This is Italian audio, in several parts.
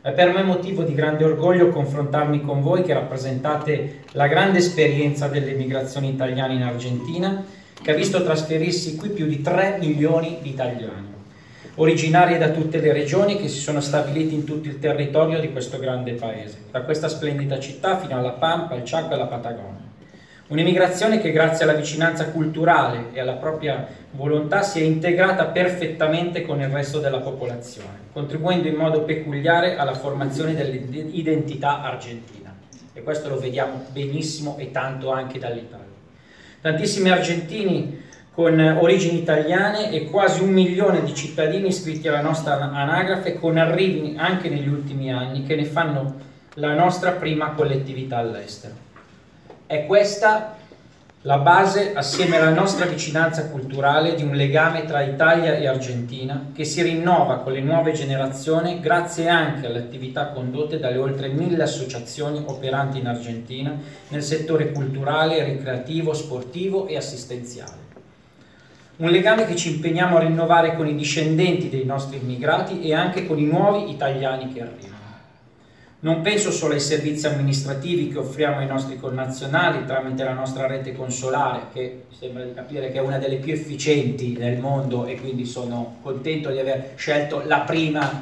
È per me motivo di grande orgoglio confrontarmi con voi che rappresentate la grande esperienza dell'emigrazione italiana in Argentina, che ha visto trasferirsi qui più di 3 milioni di italiani, originari da tutte le regioni che si sono stabiliti in tutto il territorio di questo grande paese, da questa splendida città fino alla Pampa, al Chaco e alla Patagonia. Un'emigrazione che grazie alla vicinanza culturale e alla propria volontà si è integrata perfettamente con il resto della popolazione, contribuendo in modo peculiare alla formazione dell'identità argentina. E questo lo vediamo benissimo e tanto anche dall'Italia. Tantissimi argentini con origini italiane e quasi 1 milione di cittadini iscritti alla nostra anagrafe, con arrivi anche negli ultimi anni che ne fanno la nostra prima collettività all'estero. È questa la base, assieme alla nostra vicinanza culturale, di un legame tra Italia e Argentina che si rinnova con le nuove generazioni grazie anche alle attività condotte dalle oltre 1000 associazioni operanti in Argentina nel settore culturale, ricreativo, sportivo e assistenziale. Un legame che ci impegniamo a rinnovare con i discendenti dei nostri immigrati e anche con i nuovi italiani che arrivano. Non penso solo ai servizi amministrativi che offriamo ai nostri connazionali tramite la nostra rete consolare, che sembra di capire che è una delle più efficienti nel mondo e quindi sono contento di aver scelto la prima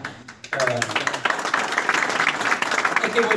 e che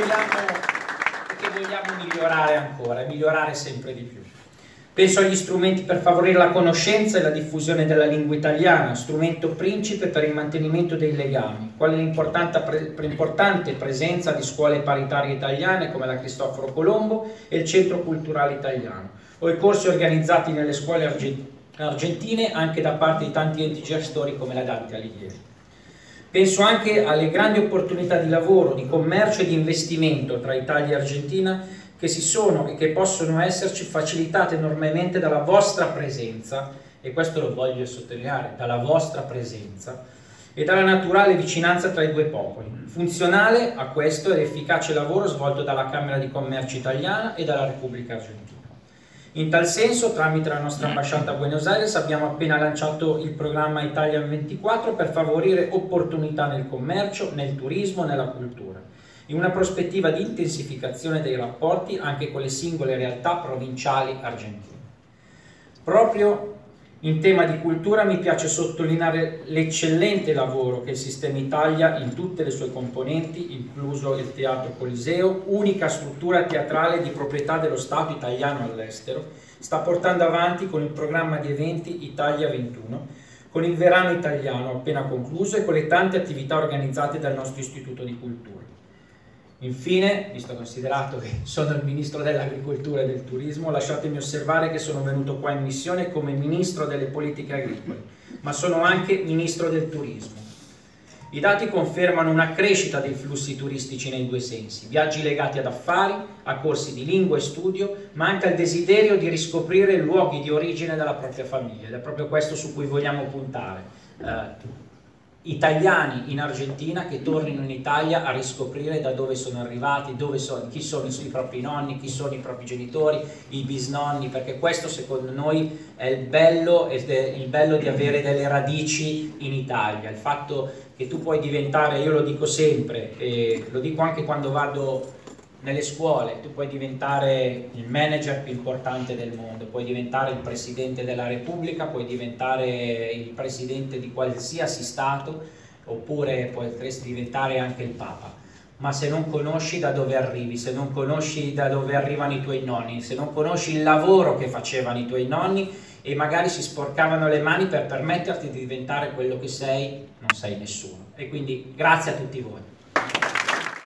vogliamo migliorare ancora e migliorare sempre di più. Penso agli strumenti per favorire la conoscenza e la diffusione della lingua italiana, strumento principe per il mantenimento dei legami, quale l'importante presenza di scuole paritarie italiane come la Cristoforo Colombo e il Centro Culturale Italiano, o i corsi organizzati nelle scuole argentine anche da parte di tanti enti gestori come la Dante Alighieri. Penso anche alle grandi opportunità di lavoro, di commercio e di investimento tra Italia e Argentina che si sono e che possono esserci facilitate enormemente dalla vostra presenza, e questo lo voglio sottolineare, dalla vostra presenza e dalla naturale vicinanza tra i due popoli. Funzionale a questo è l'efficace lavoro svolto dalla Camera di Commercio italiana e dalla Repubblica Argentina. In tal senso, tramite la nostra ambasciata a Buenos Aires, abbiamo appena lanciato il programma Italia 24 per favorire opportunità nel commercio, nel turismo, nella cultura, in una prospettiva di intensificazione dei rapporti anche con le singole realtà provinciali argentine. Proprio in tema di cultura mi piace sottolineare l'eccellente lavoro che il Sistema Italia in tutte le sue componenti, incluso il Teatro Coliseo, unica struttura teatrale di proprietà dello Stato italiano all'estero, sta portando avanti con il programma di eventi Italia 21, con il verano italiano appena concluso e con le tante attività organizzate dal nostro Istituto di Cultura. Infine, visto considerato che sono il Ministro dell'Agricoltura e del Turismo, lasciatemi osservare che sono venuto qua in missione come Ministro delle Politiche Agricole, ma sono anche Ministro del Turismo. I dati confermano una crescita dei flussi turistici nei due sensi, viaggi legati ad affari, a corsi di lingua e studio, ma anche al desiderio di riscoprire luoghi di origine della propria famiglia, ed è proprio questo su cui vogliamo puntare. Italiani in Argentina che tornino in Italia a riscoprire da dove sono arrivati, chi sono i propri nonni, chi sono i propri genitori, i bisnonni, perché questo secondo noi è il bello di avere delle radici in Italia, il fatto che tu puoi diventare, io lo dico sempre e lo dico anche quando vado nelle scuole, tu puoi diventare il manager più importante del mondo, puoi diventare il presidente della Repubblica, puoi diventare il presidente di qualsiasi stato, oppure potresti diventare anche il Papa, ma se non conosci da dove arrivi, se non conosci da dove arrivano i tuoi nonni, se non conosci il lavoro che facevano i tuoi nonni e magari si sporcavano le mani per permetterti di diventare quello che sei, non sei nessuno. E quindi grazie a tutti voi.